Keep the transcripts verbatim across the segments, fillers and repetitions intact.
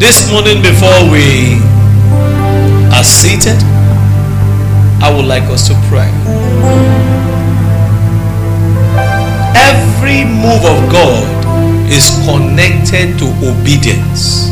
This morning, before we are seated, I would like us to pray. Every move of God is connected to obedience.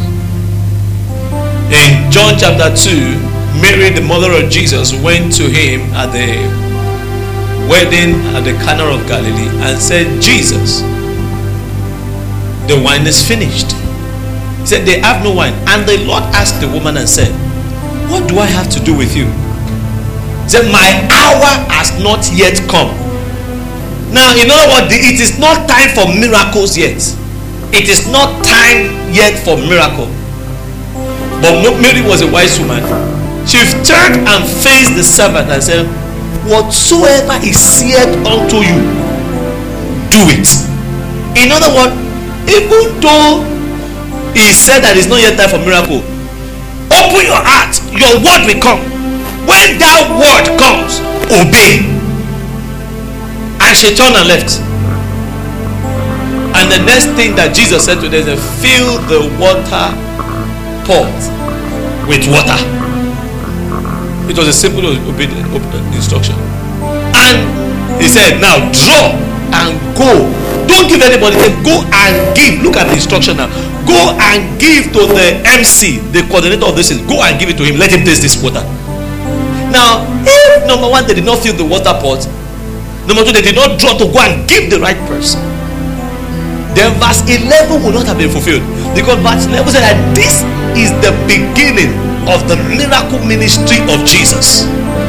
In John chapter two, Mary, the mother of Jesus, went to him at the wedding at the Cana of Galilee and said, Jesus, the wine is finished. He said, they have no wine. And the Lord asked the woman and said, what do I have to do with you? He said, my hour has not yet come. Now, you know what? It is not time for miracles yet. It is not time yet for miracle. But Mary was a wise woman. She turned and faced the servant and said, whatsoever is said unto you, do it. In other words, even though he said that it's not yet time for miracle, open your heart, your word will come. When that word comes, obey. And she turned and left. And the next thing that Jesus said to them is, fill the water pot with water. It was a simple instruction. And he said, now draw and go. Don't give anybody. Go and give. Look at the instruction now. Go and give to the M C, the coordinator of this. Go and give it to him. Let him taste this water. Now, if number one, they did not fill the water pot. Number two, they did not draw to go and give the right person. Then verse eleven would not have been fulfilled. Because verse eleven said that this is the beginning of the miracle ministry of Jesus.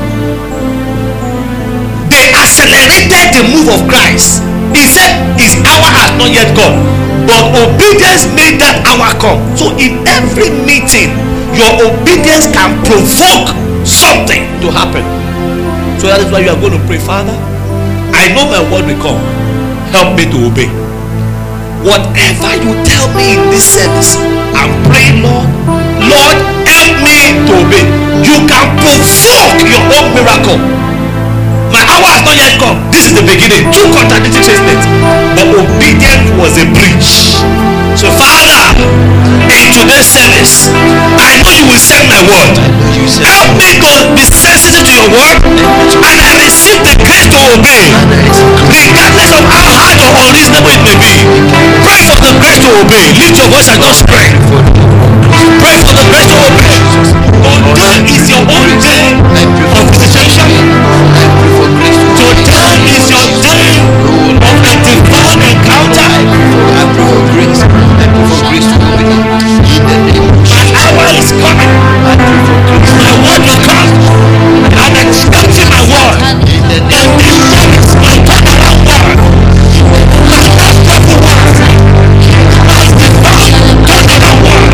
They accelerated the move of Christ. He said his hour has not yet come, but obedience made that hour come. So in every meeting, your obedience can provoke something to happen. So that is why you are going to pray, Father, I know my word will come. Help me to obey. Whatever you tell me in this service, I'm praying, Lord, Lord, help me to obey. You can provoke your own miracle. My hour has not yet come. This is the beginning. Two contradicting statements. But obedience was a breach. So Father, in today's service, I know you will send my word. Help me to be sensitive to your word, and I receive the grace to obey, regardless of how hard or unreasonable it may be. Pray for the grace to obey. Lift your voice and just pray. Pray for the grace to obey. Today is your own day of visitation. Today is your day of a divine encounter. I pray for grace. I pray for grace to obey. My hour is coming. I pray for grace. My word will come. I'm expecting my word. And this is my turnaround word. My last proper word. My divine turnaround word.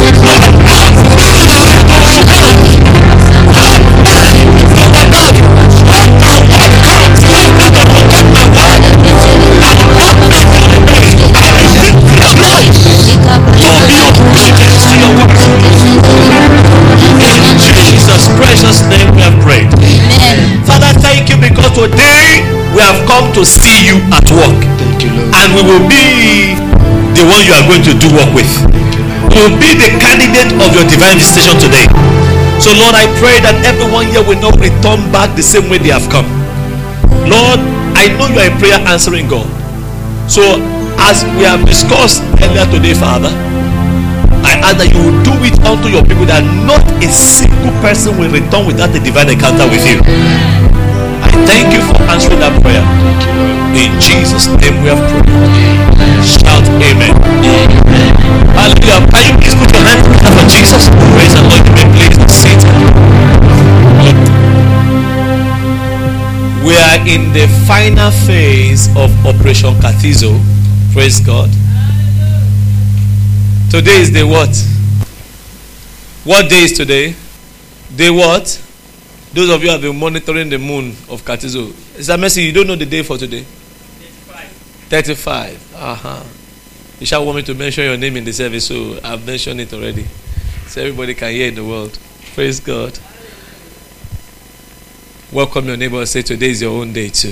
Today we have come to see you at work. Thank you, Lord. And we will be the one you are going to do work with. We will be the candidate of your divine visitation today. So Lord, I pray that everyone here will not return back the same way they have come. Lord, I know you are a prayer answering God. So as we have discussed earlier today, Father, I ask that you will do it unto your people, that not a single person will return without a divine encounter with you. Thank you for answering that prayer. In Jesus' name we have prayed. Shout amen. Amen. Hallelujah. Can you please put your hand together for Jesus? Praise the Lord. You may please sit. We are in the final phase of Operation Katizo. Praise God. Today is the what? What day is today? Day what? Those of you who have been monitoring the moon of Katizo. Sister Mercy, you don't know the day for today? thirty-five. thirty-five. Uh-huh. You shall want me to mention your name in the service, so I've mentioned it already. So everybody can hear in the world. Praise God. Welcome your neighbor and say, today is your own day too.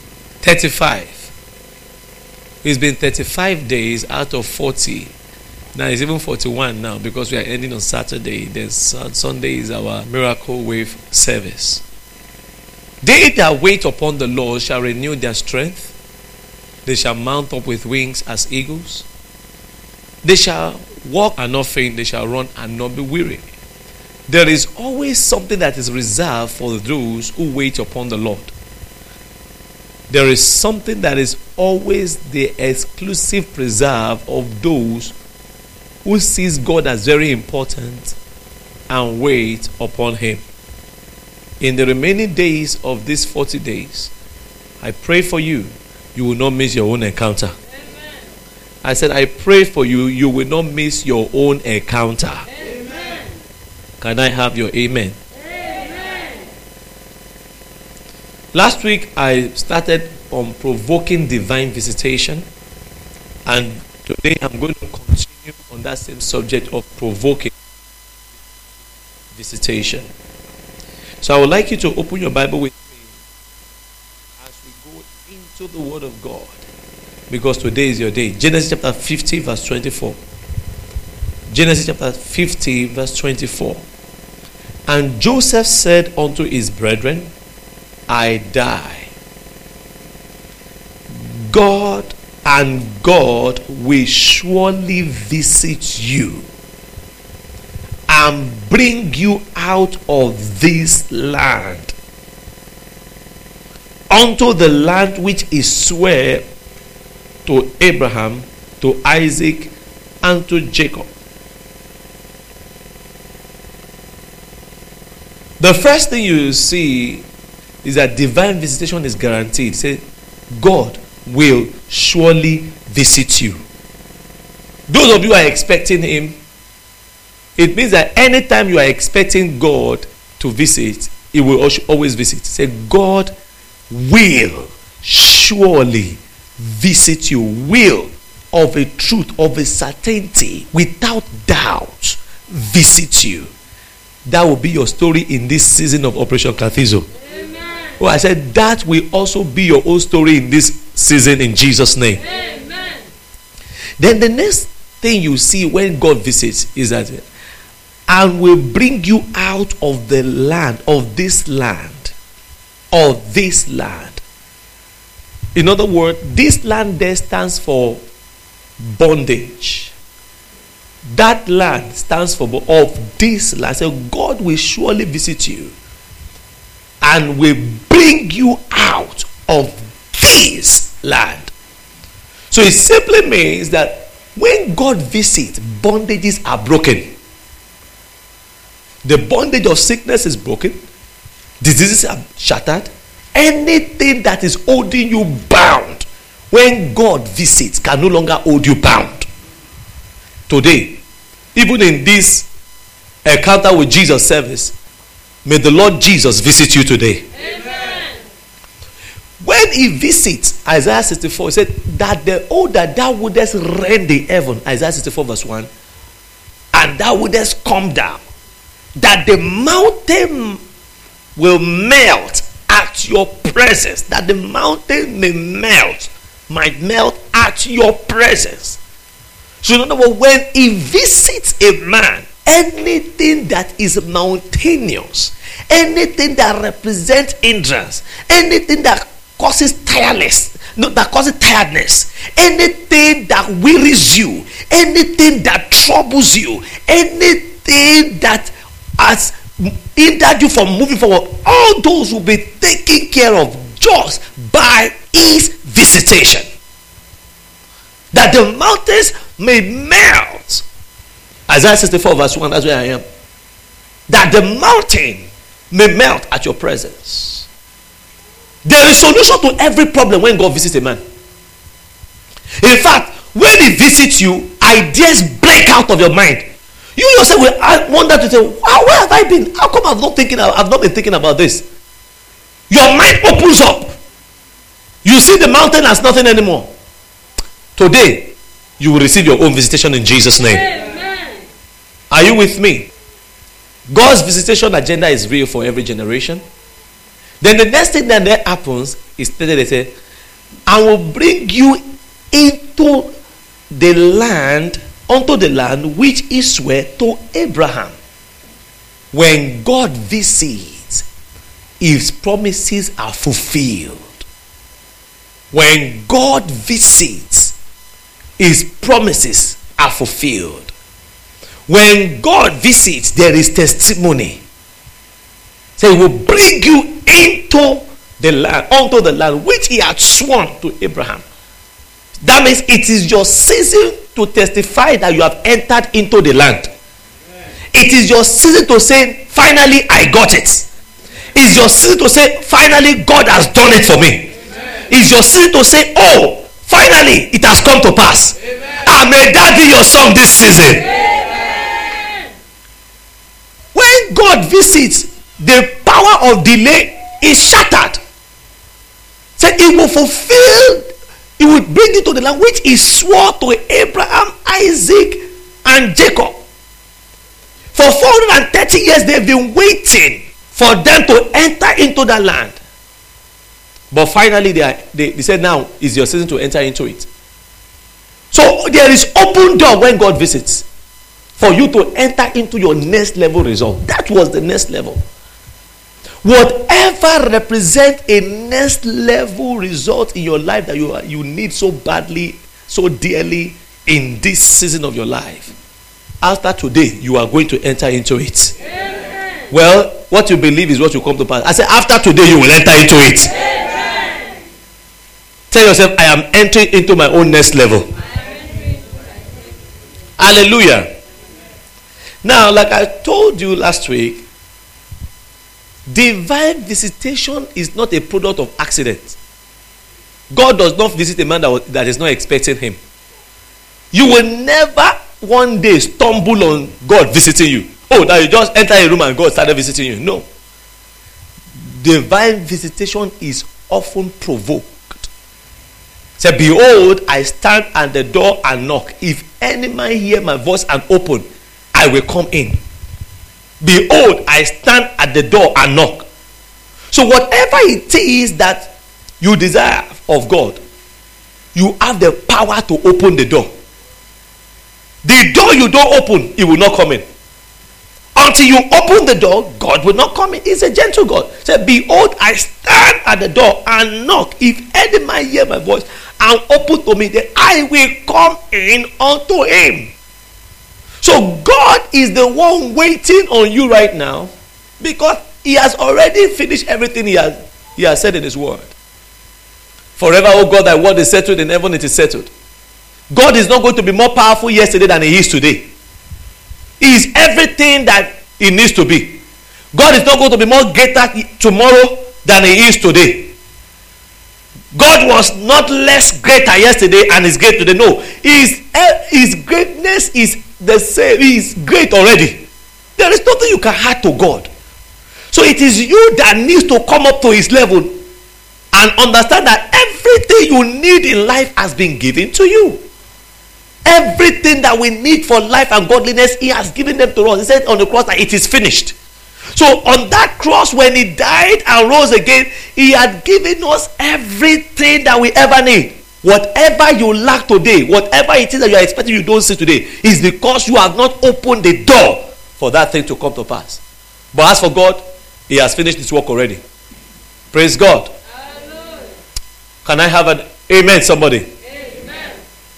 thirty-five. It's been thirty-five days out of forty Now it's even forty-one now because we are ending on Saturday. Then Sunday is our Miracle Wave service. They that wait upon the Lord shall renew their strength. They shall mount up with wings as eagles. They shall walk and not faint. They shall run and not be weary. There is always something that is reserved for those who wait upon the Lord. There is something that is always the exclusive preserve of those who sees God as very important and wait upon Him. In the remaining days of these forty days, I pray for you, you will not miss your own encounter. Amen. I said, I pray for you, you will not miss your own encounter. Amen. Can I have your amen? Amen. Last week, I started on provoking divine visitation. And today, I'm going to continue on that same subject of provoking visitation. So I would like you to open your Bible with me as we go into the Word of God, because today is your day. Genesis chapter fifty verse twenty-four. Genesis chapter fifty verse twenty-four. And Joseph said unto his brethren, I die. God and God will surely visit you and bring you out of this land unto the land which he sware to Abraham, to Isaac, and to Jacob. The first thing you see is that divine visitation is guaranteed. Say, God will surely visit you. Those of you who are expecting Him, it means that anytime you are expecting God to visit, He will always visit. Say, God will surely visit you. Will of a truth, of a certainty, without doubt, visit you. That will be your story in this season of Operation Cathizo. Well, I said that will also be your own story in this season in Jesus' name. Amen. Then the next thing you see when God visits is that, and will bring you out of the land, of this land, of this land. In other words, this land there stands for bondage. That land stands for of this land. So God will surely visit you and will bring you out of this land. So it simply means that when God visits, bondages are broken. The bondage of sickness is broken. Diseases are shattered. Anything that is holding you bound, when God visits, can no longer hold you bound. Today, even in this encounter with Jesus service, may the Lord Jesus visit you today. Amen. When He visits, Isaiah sixty-four, he said that the oh that thou wouldest rend the heaven, Isaiah sixty-four verse one, and thou wouldest come down, that the mountain will melt at your presence, that the mountain may melt, might melt at your presence. So in other words, when He visits a man, anything that is mountainous, anything that represents hindrance, anything that causes tiredness, no, that causes tiredness, anything that wearies you, anything that troubles you, anything that has hindered you from moving forward, all those will be taken care of just by His visitation. That the mountains may melt. Isaiah sixty-four verse one, that's where I am. That the mountain may melt at your presence. There is solution to every problem when God visits a man. In fact, when He visits you, ideas break out of your mind. You yourself will wonder to say, wow, where have I been? How come I've not thinking I've not been thinking about this? Your mind opens up. You see the mountain as nothing anymore. Today, you will receive your own visitation in Jesus' name. Amen. Are you with me? God's visitation agenda is real for every generation. Then the next thing that there happens is that they say, I will bring you into the land unto the land which he sware to Abraham. When God visits, his promises are fulfilled. When God visits, his promises are fulfilled. When God visits, there is testimony. So he will bring you into the land, unto the land which he had sworn to Abraham. That means it is your season to testify that you have entered into the land. It is your season to say, finally I got it. It's your season to say, finally God has done it for me. It's your season to say, oh, finally it has come to pass. And may that be your song this season. Amen. When God visits, the power of delay is shattered. So it will fulfill, it will bring you to the land which he swore to Abraham, Isaac, and Jacob. For four hundred thirty years they've been waiting for them to enter into that land. But finally they, are, they, they said, now is your season to enter into it. So there is open door when God visits for you to enter into your next level result. That was the next level. Whatever represents a next level result in your life that you, are, you need so badly, so dearly in this season of your life, after today, you are going to enter into it. Amen. Well, what you believe is what will come to pass. I said, after today, you will enter into it. Amen. Tell yourself, I am entering into my own next level. Hallelujah. Now, like I told you last week, divine visitation is not a product of accident. God does not visit a man that, that is not expecting him. You will never one day stumble on God visiting you. Oh, that you just enter a room and God started visiting you. No. Divine visitation is often provoked. Say, behold, I stand at the door and knock. If any man hear my voice and open, I will come in. Behold, I stand at the door and knock. So whatever it is that you desire of God, you have the power to open the door. The door you don't open, he will not come in. Until you open the door, God will not come in. He's a gentle God. Say, behold, I stand at the door and knock. If any man hear my voice and open to me, then I will come in unto him. So God is the one waiting on you right now, because he has already finished everything he has, he has said in his word. Forever, oh God, thy word is settled in heaven, it is settled. God is not going to be more powerful yesterday than he is today. He is everything that he needs to be. God is not going to be more greater tomorrow than he is today. God was not less greater yesterday and is great today. No, his, his greatness is the same. He is great already. There is nothing you can add to God. So it is you that needs to come up to his level and understand that everything you need in life has been given to you. Everything that we need for life and godliness, he has given them to us. He said on the cross that it is finished. So on that cross, when he died and rose again, he had given us everything that we ever need. Whatever you lack today, whatever it is that you are expecting you don't see today, is because you have not opened the door for that thing to come to pass. But as for God, he has finished his work already. Praise God. Hallelujah. Can I have an amen, somebody? Amen.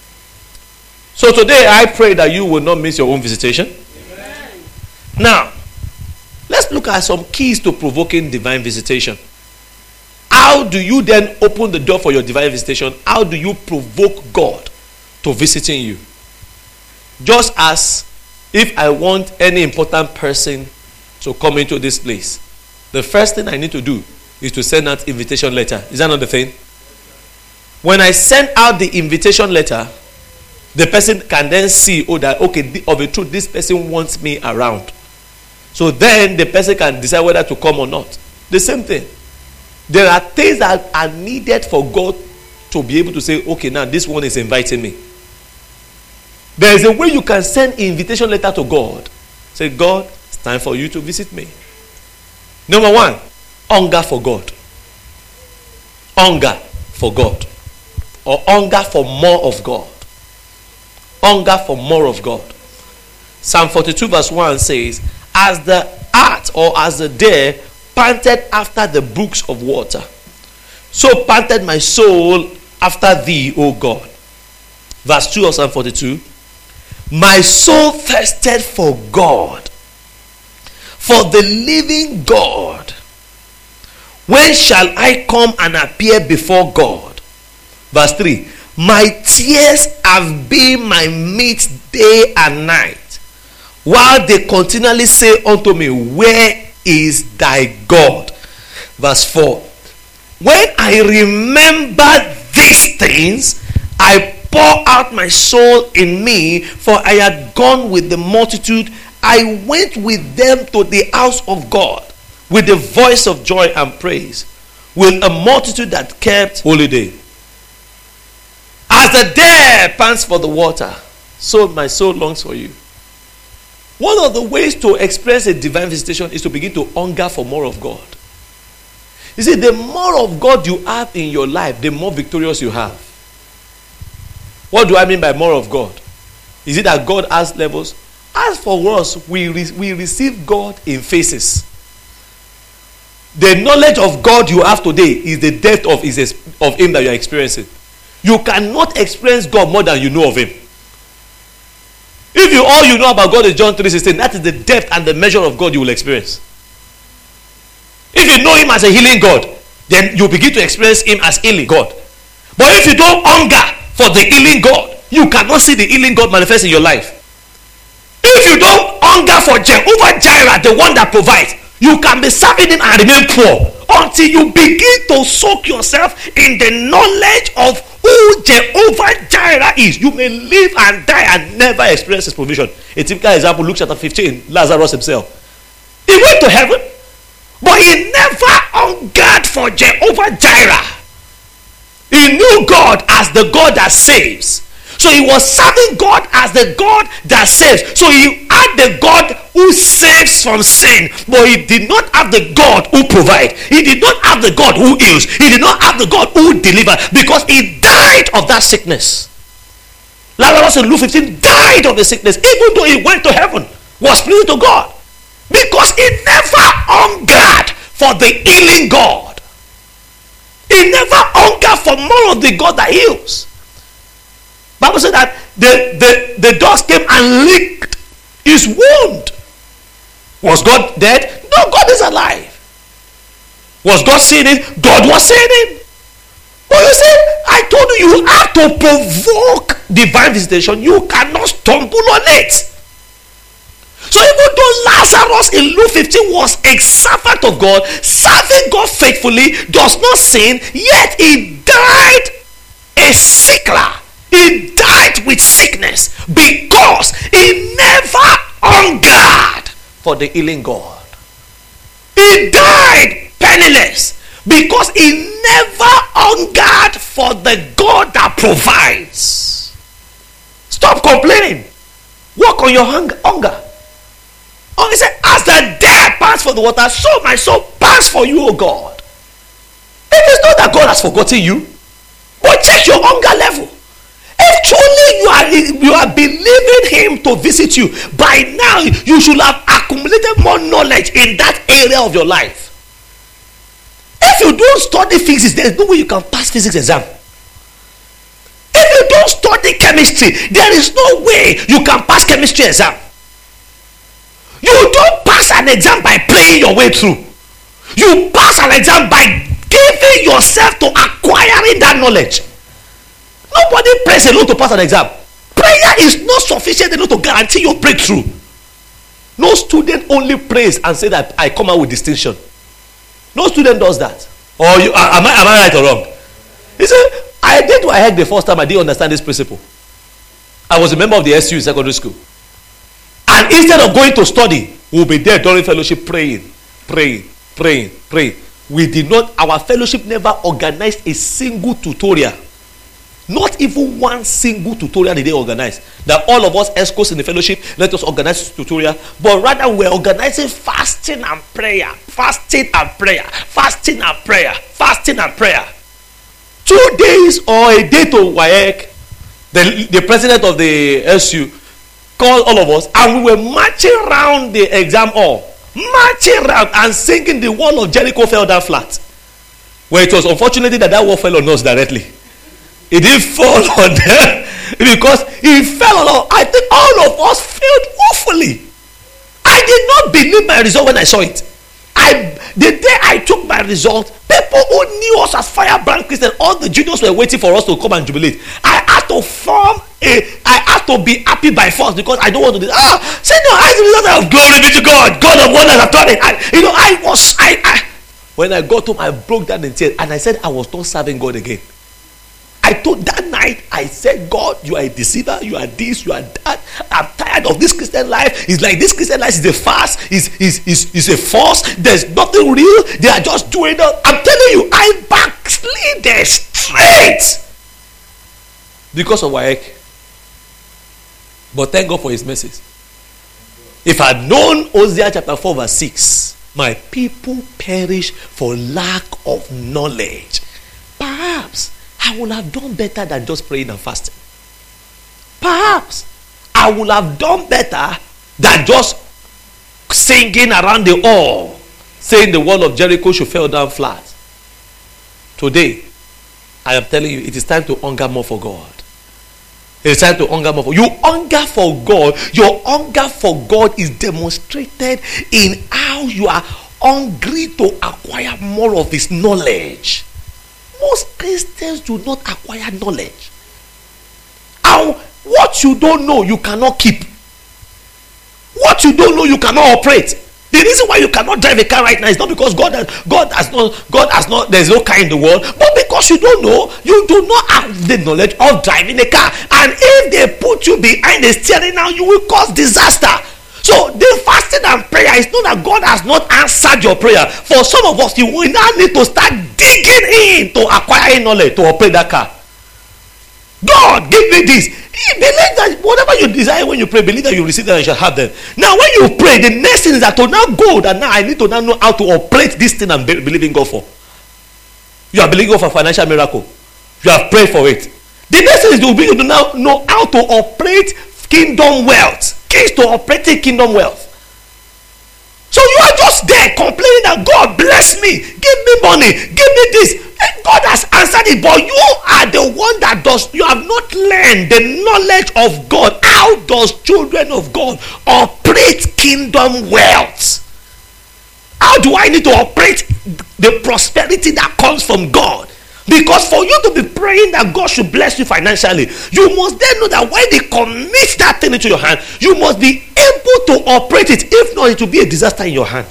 So today I pray that you will not miss your own visitation. Amen. Now, let's look at some keys to provoking divine visitation. How do you then open the door for your divine visitation? How do you provoke God to visiting you? Just as if I want any important person to come into this place, the first thing I need to do is to send out invitation letter. Is that not the thing? When I send out the invitation letter, the person can then see, oh, that okay, of a truth, this person wants me around. So then the person can decide whether to come or not. The same thing. There are things that are needed for God to be able to say, okay, now this one is inviting me. There is a way you can send invitation letter to God. Say, God, it's time for you to visit me. Number one, hunger for God. Hunger for God. Or hunger for more of God. hunger for more of God. Psalm forty-two verse one says, as the hart or as the deer panted after the brooks of water, so panted my soul after thee, O God. Verse two of Psalm forty-two, my soul thirsted for God, for the living God. When shall I come and appear before God? Verse three, my tears have been my meat day and night, while they continually say unto me, where is thy God? Verse four, when I remember these things, I pour out my soul in me, for I had gone with the multitude. I went with them to the house of God with the voice of joy and praise, with a multitude that kept holy day. As the deer pants for the water, so my soul longs for you. One of the ways to experience a divine visitation is to begin to hunger for more of God. You see, the more of God you have in your life, the more victorious you have. What do I mean by more of God? Is it that God has levels? As for us, we, re- we receive God in phases. The knowledge of God you have today is the depth of, his, of Him that you are experiencing. You cannot experience God more than you know of Him. If you all you know about God is John three sixteen, that is the depth and the measure of God you will experience. If you know Him as a healing God, then you begin to experience Him as healing God. But if you don't hunger for the healing God, you cannot see the healing God manifest in your life. If you don't hunger for Jehovah Jireh, the one that provides, you can be serving Him and remain poor until you begin to soak yourself in the knowledge of who Jehovah Jireh is. You may live and die and never experience His provision. A typical example, Luke chapter fifteen, Lazarus himself. He went to heaven, but he never hungered for Jehovah Jireh. He knew God as the God that saves. So he was serving God as the God that saves. So he had the God who saves from sin, but he did not have the God who provides. He did not have the God who heals. He did not have the God who delivers, because he died of that sickness. Lazarus in Luke fifteen died of the sickness, even though he went to heaven, was pleasing to God, because he never hungered for the healing God. He never hungered for more of the God that heals. Bible said that the, the, the dogs came and licked his wound. Was God dead? No, God is alive. Was God seeing it? God was seeing it. But you see, I told you, you have to provoke divine visitation. You cannot stumble on it. So even though Lazarus in Luke fifteen was a servant of God, serving God faithfully, does not sin, yet he died a sickler. He died with sickness because he never hungered for the healing God. He died penniless because he never hungered for the God that provides. Stop complaining. Work on your hunger. hunger. Oh, he said, as the deer pants for the water, so my soul pants for you, O God. It is not that God has forgotten you, but check your hunger level. If truly you are you are believing Him to visit you, by now you should have accumulated more knowledge in that area of your life. If you don't study physics, there is no way you can pass physics exam. If you don't study chemistry, there is no way you can pass chemistry exam. You don't pass an exam by playing your way through. You pass an exam by giving yourself to acquiring that knowledge. Nobody prays alone to pass an exam. Prayer is not sufficient enough to guarantee your breakthrough. No student only prays and say that I come out with distinction. No student does that. Or you, am I am I right or wrong? He said, I did what I heard the first time. I didn't understand this principle. I was a member of the S U in secondary school. And instead of going to study, we'll be there during fellowship praying, praying, praying, praying. We did not, our fellowship never organized a single tutorial. Not even one single tutorial did they organize. That all of us escorts in the fellowship, let us organize tutorial. But rather we're organizing fasting and prayer. Fasting and prayer. Fasting and prayer. Fasting and prayer. Two days or a day to W A E C, the, the president of the S U called all of us, and we were marching around the exam hall, marching around and singing the wall of Jericho fell down flat. Well, it was unfortunately that that wall fell on us directly. It didn't fall on them because it fell on us. I think all of us failed awfully. I did not believe my result when I saw it. I the day I took my result, people who knew us as Firebrand Christian, all the juniors were waiting for us to come and jubilate. I had to form a, I had to be happy by force because I don't want to do ah, say no, I the result of glory be to God, God of wonders have done it. I, you know, I was I, I when I got home, I broke down in tears and I said I was not serving God again. I told that night, I said, God, you are a deceiver, you are this, you are that. I'm tired of this Christian life. It's like this Christian life is a farce, is is is is a force. There's nothing real. They are just doing that. I'm telling you, I backslid straight because of Waec. But thank God for his mercies. If I had known Hosea chapter four verse six, my people perish for lack of knowledge, perhaps I would have done better than just praying and fasting. Perhaps I would have done better than just singing around the hall, saying the wall of Jericho should fall down flat. Today, I am telling you, it is time to hunger more for God. It is time to hunger more for you. Hunger for God. Your hunger for God is demonstrated in how you are hungry to acquire more of His knowledge. Most Christians do not acquire knowledge. And what you don't know, you cannot keep. What you don't know, you cannot operate. The reason why you cannot drive a car right now is not because God has, God has not, God has not, there's no car in the world, but because you don't know, you do not have the knowledge of driving a car. And if they put you behind the steering now, you will cause disaster. So the fasting and prayer is not that God has not answered your prayer. For some of us, you will now need to start digging in to acquire knowledge to operate that car. God, give me this. He believes that whatever you desire when you pray, believe that you receive them and you shall have them. Now, when you pray, the next thing is that to now go that now I need to now know how to operate this thing I'm be- believing God for. You are believing God for financial miracle. You have prayed for it. The next thing is to be able to now know how to operate kingdom wealth. Keys to operating kingdom wealth. So you are just there complaining that God bless me, give me money, give me this. And God has answered it, but you are the one that does. You have not learned the knowledge of God. How does children of God operate kingdom wealth? How do I need to operate the prosperity that comes from God? Because for you to be praying that God should bless you financially, you must then know that when they commit that thing into your hand, you must be able to operate it. If not, it will be a disaster in your hand.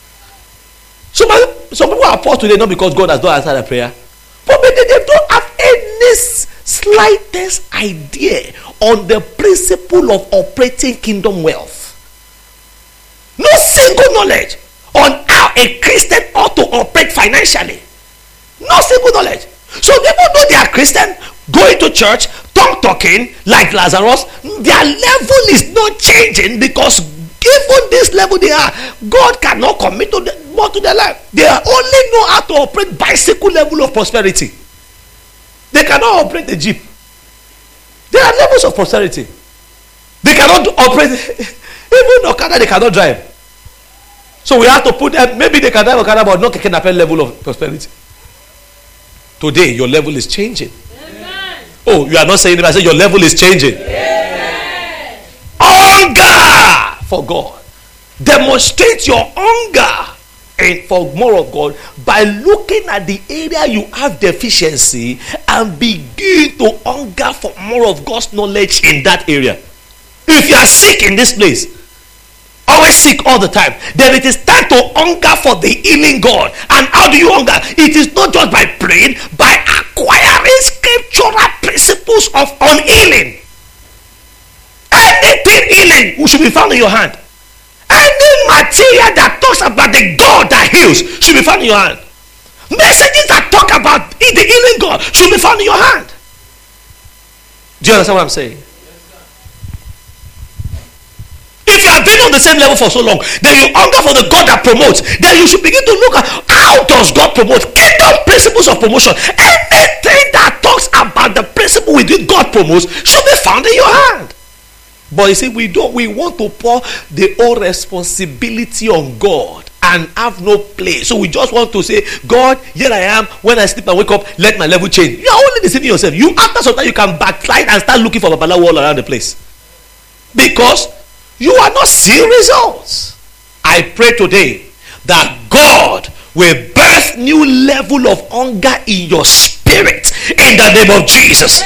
So some people are poor today not because God has not answered their prayer, but they, they don't have any slightest idea on the principle of operating kingdom wealth. No single knowledge on how a Christian ought to operate financially. No single knowledge. So people know they are Christian, going to church, tongue talking like Lazarus. Their level is not changing because given this level they are, God cannot commit to the, more to their life. They only know how to operate bicycle level of prosperity. They cannot operate the jeep. There are levels of prosperity. They cannot operate even Okada. They cannot drive. So we have to put them. Maybe they can drive Okada, but not Keke Napep level of prosperity. Today, your level is changing. Amen. Oh, you are not saying it, I say your level is changing. Amen. Hunger for God. Demonstrate your hunger and for more of God by looking at the area you have deficiency and begin to hunger for more of God's knowledge in that area. If you are sick in this place, always sick all the time, then it is time to hunger for the healing God. And how do you hunger? It is not just by praying, by acquiring scriptural principles of on healing. Anything healing should be found in your hand. Any material that talks about the God that heals should be found in your hand. Messages that talk about the healing God should be found in your hand. Do you understand what I'm saying? If you have been on the same level for so long, then you hunger for the God that promotes. Then you should begin to look at how does God promote? Kingdom principles of promotion. Anything that talks about the principle with which God God promotes should be found in your hand. But you see, we don't. We want to pour the whole responsibility on God and have no place. So we just want to say, God, here I am. When I sleep and wake up, let my level change. You are only deceiving yourself. You after some time you can backslide and start looking for babalawo all around the place because you are not seeing results. I pray today that God will birth new level of hunger in your spirit in the name of Jesus.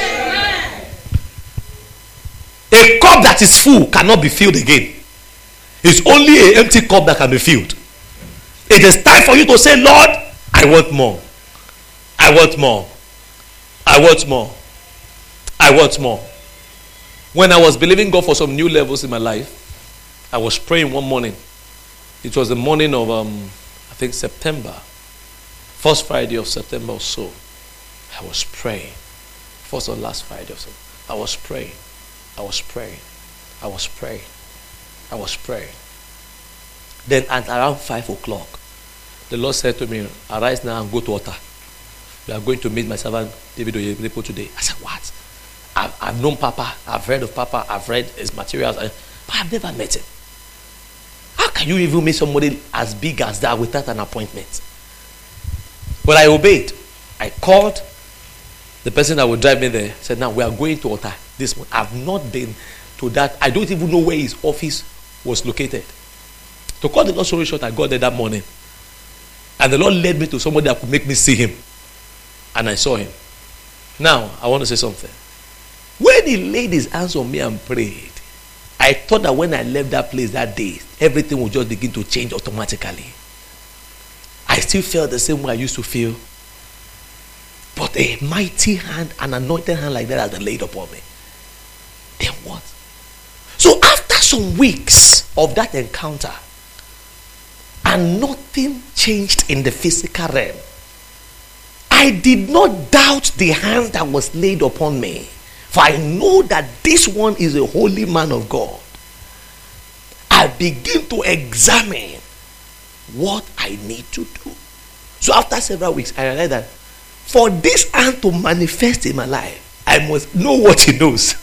A cup that is full cannot be filled again. It's only an empty cup that can be filled. It is time for you to say, Lord, I want more. I want more. I want more. I want more. When I was believing God for some new levels in my life, I was praying one morning. It was the morning of, um, I think, September. First Friday of September or so. I was praying. First or last Friday or so. I was praying. I was praying. I was praying. I was praying. Then at around five o'clock, the Lord said to me, arise now and go to altar. We are going to meet my servant David Oyedepo today. I said, what? I've, I've known Papa. I've read of Papa. I've read his materials. But I've never met him. How can you even meet somebody as big as that without an appointment? Well, I obeyed. I called the person that would drive me there. Said, now we are going to altar this morning. I've not been to that. I don't even know where his office was located. To cut the long story short, I got there that morning. And the Lord led me to somebody that could make me see him. And I saw him. Now, I want to say something. When he laid his hands on me and prayed, I thought that when I left that place that day, everything would just begin to change automatically. I still felt the same way I used to feel. But a mighty hand, an anointed hand like that has been laid upon me. Then what? So after some weeks of that encounter, and nothing changed in the physical realm, I did not doubt the hand that was laid upon me. For I know that this one is a holy man of God. I begin to examine what I need to do. So after several weeks, I realized that for this hand to manifest in my life, I must know what he knows.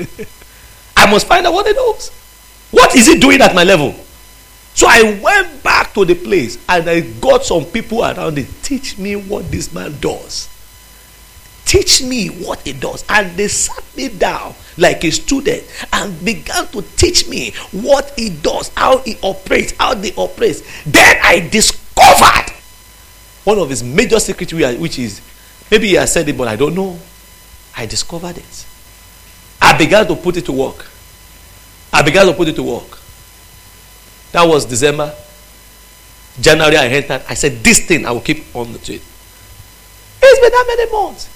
I must find out what he knows. What is he doing at my level? So I went back to the place and I got some people around it. Teach me what this man does. Teach me what he does. And they sat me down like a student and began to teach me what he does, how he operates, how they operate. Then I discovered one of his major secrets, which is, maybe he has said it, but I don't know. I discovered it. I began to put it to work. I began to put it to work. That was December. January I entered. I said, this thing I will keep on to it. It's been that many months.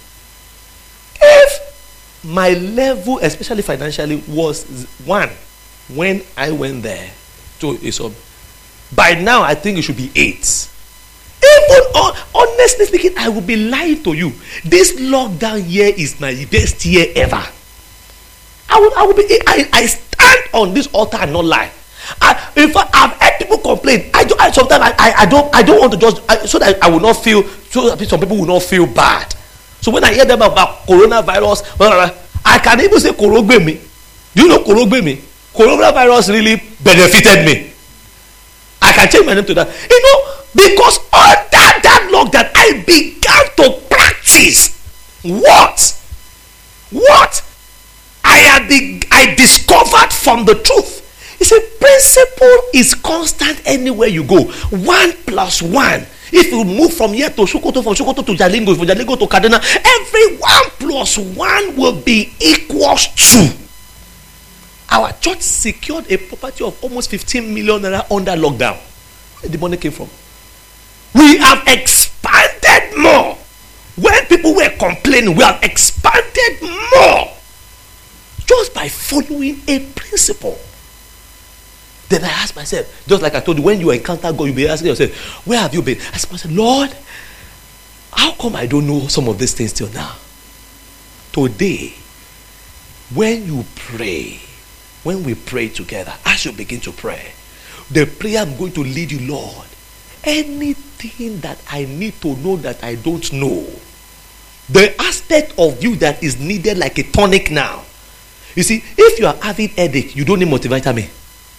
If my level, especially financially, was one when I went there to Isob, by now I think it should be eight. Even on, honestly speaking, I will be lying to you. This lockdown year is my best year ever. I will, I will be. I, I stand on this altar and not lie. I, in fact, I've heard people complain. I, do, I sometimes I, I, I don't. I don't want to just I, so that I will not feel. So that some people will not feel bad. So when I hear them about coronavirus, blah, blah, blah, I can even say Korogbemi. Do you know Korogbemi? Coronavirus really benefited me. I can change my name to that. You know, because under that lockdown, I began to practice what? What? I had the, I discovered from the truth. It's a principle is constant anywhere you go. One plus one. If you move from here to Sokoto, from Sokoto to Jalingo, from Jalingo to Kaduna, every one plus one will be equals two. Our church secured a property of almost fifteen million naira under lockdown. Where did the money came from? We have expanded more. When people were complaining, we have expanded more. Just by following a principle. Then I asked myself, just like I told you, when you encounter God, you'll be asking yourself, where have you been? I asked myself, Lord, how come I don't know some of these things till now? Today, when you pray, when we pray together, as you begin to pray, the prayer I'm going to lead you, Lord, anything that I need to know that I don't know, the aspect of you that is needed like a tonic now. You see, if you are having headache, you don't need multivitamin.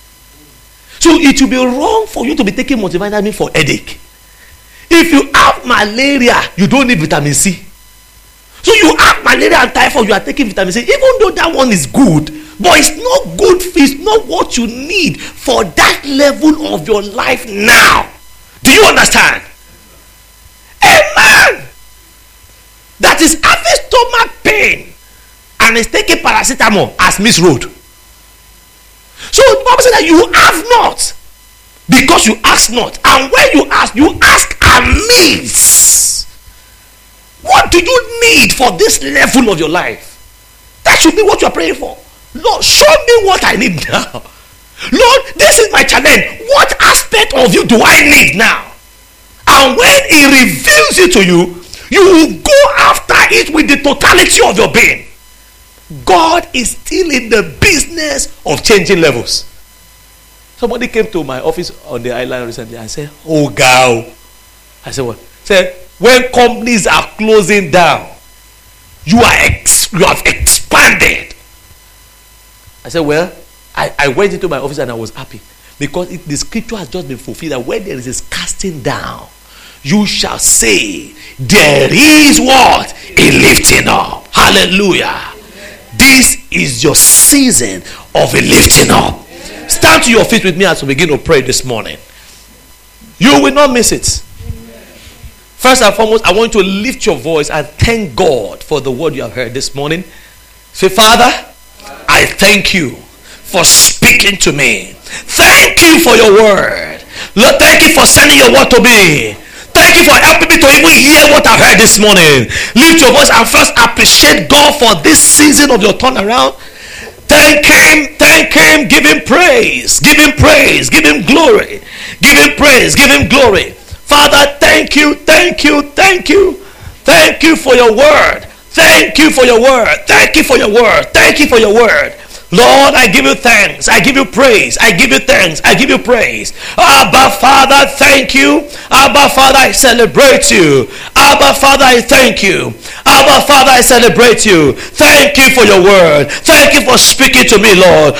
So it will be wrong for you to be taking multivitamin for headache. If you have malaria, you don't need vitamin C. So you have malaria and typhoid, you are taking vitamin C, even though that one is good, but it's not good, it's not what you need for that level of your life now. Do you understand? A man that is having stomach pain and is taking paracetamol has misroad. So the Bible says that you have not because you ask not, and when you ask, you ask amiss. What do you need for this level of your life? That should be what you are praying for. Lord, show me what I need now. Lord, this is my challenge. What aspect of you do I need now? And when he reveals it to you, you will go after it with the totality of your being. God is still in the business of changing levels. Somebody came to my office on the island recently and said, oh, God. I said, what? Said, when companies are closing down, you are ex- you have expanded. I said, well, I, I went into my office and I was happy because it, the scripture has just been fulfilled that when there is this casting down, you shall say, there is what? A lifting up. Hallelujah. This is your season of a lifting up. Stand to your feet with me as we begin to pray this morning. You will not miss it. First and foremost, I want you to lift your voice and thank God for the word you have heard this morning. Say, Father, I thank you for speaking to me. Thank you for your word. Lord, thank you for sending your word to me. Thank you for helping me to even hear what I heard this morning. Lift your voice and first appreciate God for this season of your turnaround. Thank him, thank him, give him praise, give him praise, give him glory, give him praise, give him glory. Father, thank you, thank you, thank you, thank you for your word. Thank you for your word. Thank you for your word. Thank you for your word. Lord, I give you thanks. I give you praise. I give you thanks. I give you praise. Abba, Father, thank you. Abba, Father, I celebrate you. Abba, Father, I thank you. Abba, Father, I celebrate you. Thank you for your word. Thank you for speaking to me, Lord.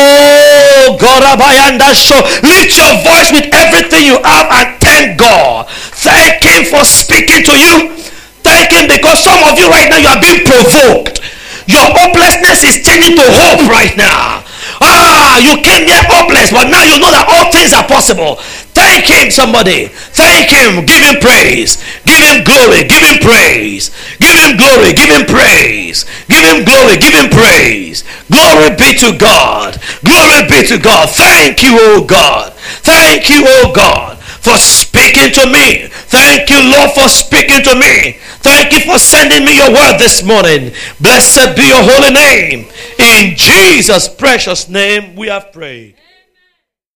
Oh, God, Abayanda, show. Lift your voice with everything you have and thank God. Thank him for speaking to you. Thank him because some of you right now, you are being provoked. Your hopelessness is changing to hope right now. Ah, you came here hopeless, but now you know that all things are possible. Thank him, somebody. Thank him. Give him praise. Give him glory. Give him praise. Give him glory. Give him praise. Give him glory. Give him praise. Glory be to God. Glory be to God. Thank you, oh God. Thank you, oh God, for speaking to me. Thank you, Lord, for speaking to me. Thank you for sending me your word this morning. Blessed be your holy name. In Jesus' precious name we have prayed.